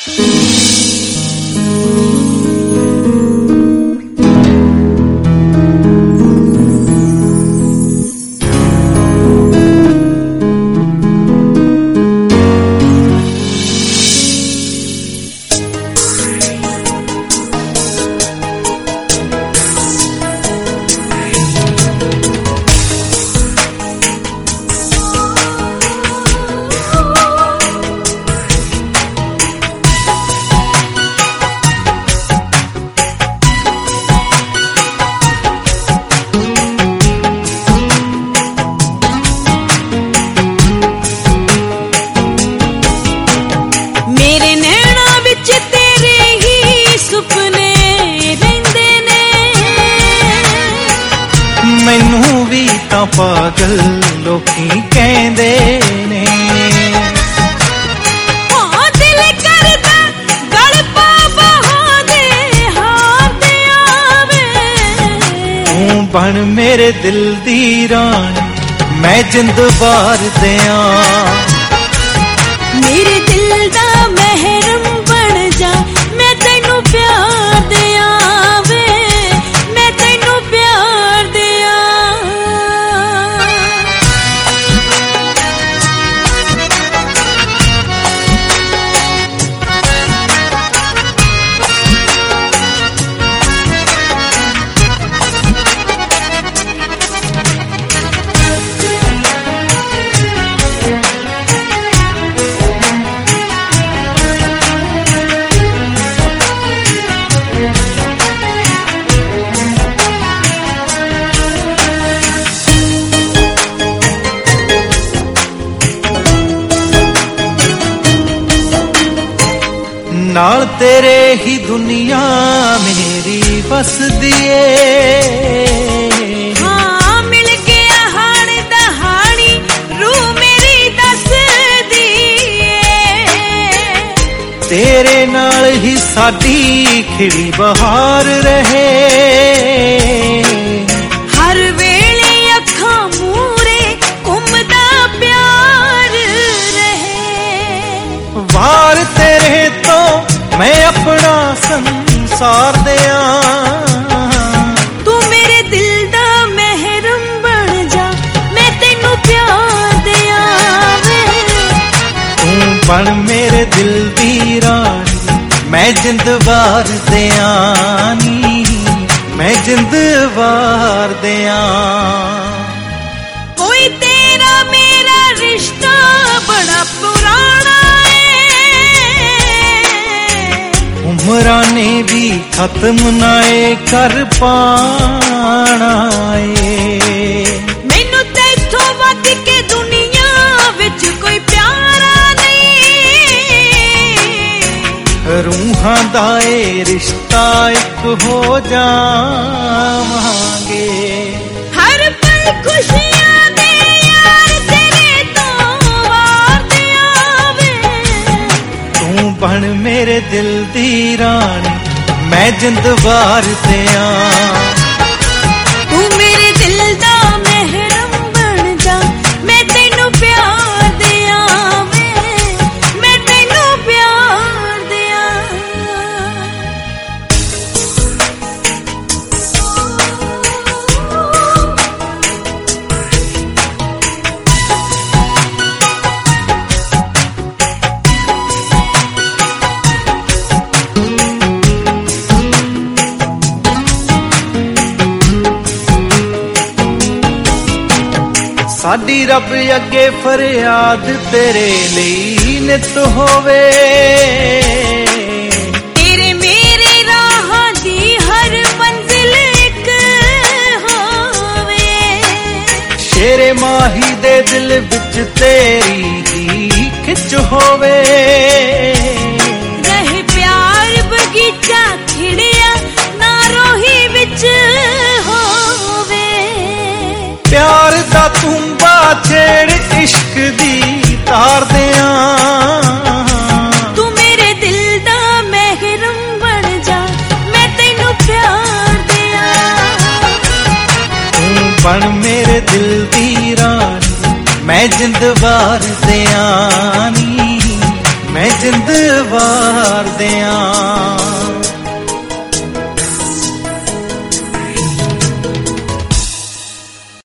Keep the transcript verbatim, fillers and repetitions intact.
ਮੈਨੂੰ ਵੀ ਤਾਂ ਪਾਗਲ ਲੋਕੀ ਕਹਿੰਦੇ ਨੇ। ਹਾਂ ਦਿਲ ਕਰਦਾ ਗਲ ਪਾ ਬਹਾ ਦੇ ਹਾਰ ਆਵੇ। ਤੂੰ ਬਣ ਮੇਰੇ ਦਿਲ ਦੀ ਰਾਣੀ ਮੈਂ ਜਿੰਦ ਵਾਰ ਦਿਆਂ। ਮੇਰੇ ਦਿਲ ਦਾ ਮਹਿਰਮ ਬਣ ਜਾ ਮੈਂ ਤੈਨੂੰ ਪਿਆਰ ਦਿਆਂ ਵੇ, ਮੈਂ ਤੈਨੂੰ ਪਿਆਰ ਦਿਆਂ। ਨਾਲ ਤੇਰੇ ਹੀ ਦੁਨੀਆ ਮੇਰੀ ਵਸਦੀ ਏ। ਹਾਂ ਮਿਲ ਗਿਆ ਹਾਣ ਦਹਾਣੀ ਰੂਹ ਮੇਰੀ ਦੱਸਦੀ ਏ। ਤੇਰੇ ਨਾਲ ਹੀ ਸਾਡੀ ਖਿੜੀ ਬਹਾਰ ਰਹੇ। ਹਰ ਵੇਲੇ ਅੱਖਾਂ ਮੂਰੇ ਘੁੰਮਦਾ ਪਿਆਰ ਰਹੇ। ਵਾਰ ਤੇਰੇ ਤੋਂ ਮੈਂ ਆਪਣਾ ਸੰਸਾਰ ਦਿਆਂ। ਤੂੰ ਮੇਰੇ ਦਿਲ ਦਾ ਮਹਿਰਮ ਬਣ ਜਾ ਮੈਂ ਤੈਨੂੰ ਪਿਆਰ ਦਿਆਂ ਵੇ। ਤੂੰ ਬਣ ਮੇਰੇ ਦਿਲ ਦੀ ਰਾਣੀ ਮੈਂ ਜਿੰਦ ਵਾਰ ਦਿਆਂ ਨੀ, ਮੈਂ ਜਿੰਦ ਵਾਰ ਦਿਆਂ। ਕੋਈ ਤੇਰਾ ਮੇਰਾ ਰਿਸ਼ਤਾ ਬੜਾ ਪੁਰਾਣਾ ਉਮਰਾਂ ਨੇ ਵੀ ਖਤਮ ਨਾਏ ਕਰ ਪਾਣਾ ਏ। ਮੈਨੂੰ ਤੈਥੋਂ ਵੱਧ ਕੇ ਦੁਨੀਆ ਵਿੱਚ ਕੋਈ ਪਿਆਰਾ ਨਹੀਂ। ਰੂਹਾਂ ਦਾ ਏ ਰਿਸ਼ਤਾ ਇੱਕ ਹੋ ਜਾਵਾਂਗੇ। ਹਰ ਪਲ ਖੁਸ਼ੀਆਂ ਦੇ ਯਾਰ ਤੇਰੇ ਤੋਂ ਵਾਰ ਦਿਆਵੇ। ਤੂੰ ਬਣ ਮੇਰੇ ਦਿਲ ਦੀ ਰਾਣੀ ਮੈਂ ਜਿੰਦ ਵਾਰ ਦਿਆਂ। ਤੂੰ ਮੇਰੇ ਦਿਲ ਦਾ ਮਹਿਰਮ ਬਣ ਜਾ ਮੈਂ ਤੈਨੂੰ ਪਿਆਰ ਦਿਆਂ ਵੇ, ਮੈਂ ਤੈਨੂੰ ਪਿਆਰ ਦਿਆਂ। ਸਾਡੀ ਰੱਬ ਅੱਗੇ ਫਰਿਆਦ ਤੇਰੇ ਲਈ ਨਿਤ ਹੋਵੇ। ਤੇਰੇ ਮੇਰੇ ਰਾਹਾਂ ਦੀ ਹਰ ਮੰਜ਼ਿਲ ਇੱਕ ਹੋਵੇ। ਸ਼ੇਰੇ ਮਾਹੀ ਦੇ ਦਿਲ ਵਿੱਚ ਤੇਰੀ ਹੀ ਖਿੱਚ ਹੋਵੇ। ਰਹੇ ਪਿਆਰ ਬਗੀਚਾ ਖਿੜਿਆ ਨਾ ਰੋਹੀ ਵਿੱਚ ਹੋਵੇ। ਪਿਆਰ ਦਾ ਤੁੰਬਾ ਛੇੜ ਇਸ਼ਕ ਦੀ ਤਾਰ ਦਿਆਂ। ਤੂੰ ਮੇਰੇ ਦਿਲ ਦਾ ਮਹਿਰਮ ਬਣ ਜਾ ਮੈਂ ਤੈਨੂੰ ਪਿਆਰ ਦਿਆਂ। ਤੂੰ ਬਣ ਮੇਰੇ ਦਿਲ ਦੀ ਰਾਣੀ ਮੈਂ ਜਿੰਦ ਵਾਰ ਦਿਆਂ ਨੀ, ਮੈਂ ਜਿੰਦ ਵਾਰ ਪਿਆਰ ਦਿਆਂ।